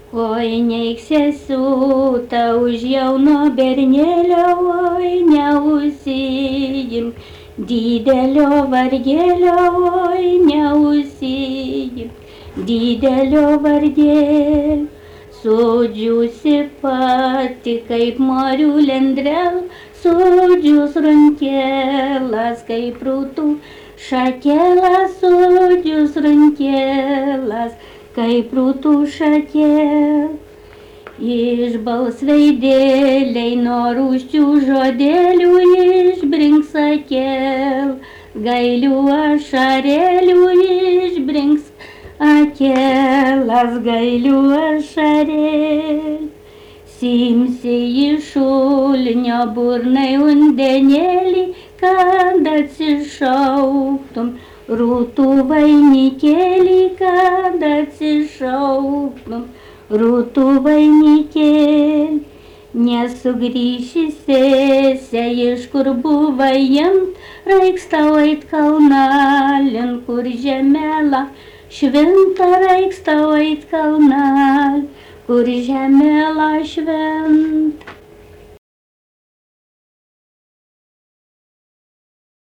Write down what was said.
Oi, neik sesutą už jauno bernėlio, oi, neužsiimk didelio vargelio, oi, neužsiimk didelio vargelio. Sudžiusi pati kaip marių lendrel, sudžius rankelas kaip rūtų šakelas, sudžius rankelas kaip rūtų šakel. Išbals veidėliai nuo rūsčių žodėlių, išbrinks akel, gailių ašarėlių, išbrinks akelas, gailių ašarėlių. Simsi iš šulinio burnai undenėlį, kad atsišauktum rūtų vainikėlį, kad atsišauktum rūtų vainikėlį. Nesugrįši sesė, iš kur buvai jimt, reiks tau eit kalnalin, kur žemėla švinta, reiks tau eit kalnalin, kur žemėla švinta.